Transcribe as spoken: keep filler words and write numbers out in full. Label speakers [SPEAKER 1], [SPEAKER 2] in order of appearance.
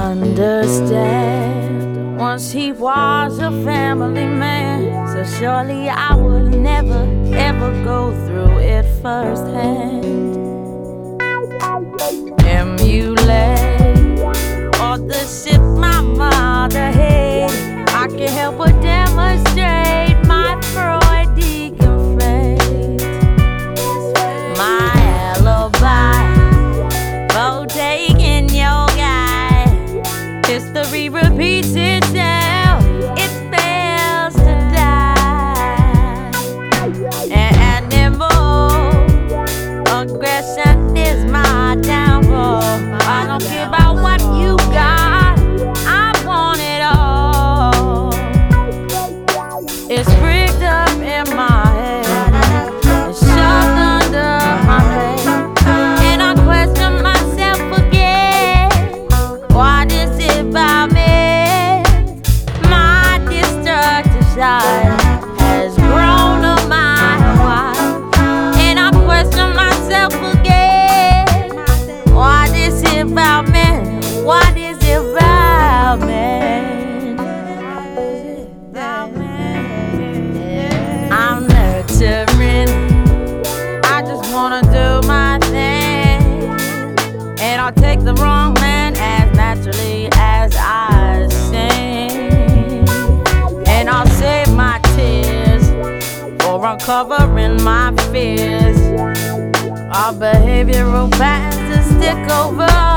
[SPEAKER 1] understand. Once he was a family man, so surely I would never, ever go through it firsthand. Emulate all the shit my mother hid. I can't help but demonstrate my Freudian faith. My alibi for taking your guy. History repeats itself, it fails to die. And animal aggression is my downfall. I don't care about what you got, I want it all. It's rigged up in my head, it's shoved under my bed, and I question myself again. What is it about me? My destructive side has grown a mile wide, and I question myself again. What is it about me? What is it about me? I'm nurturing, I just wanna do my thing, and I'll take the wrong man as naturally as I sing, and I'll save my tears for uncovering my fears. Our behavioral patterns to stick over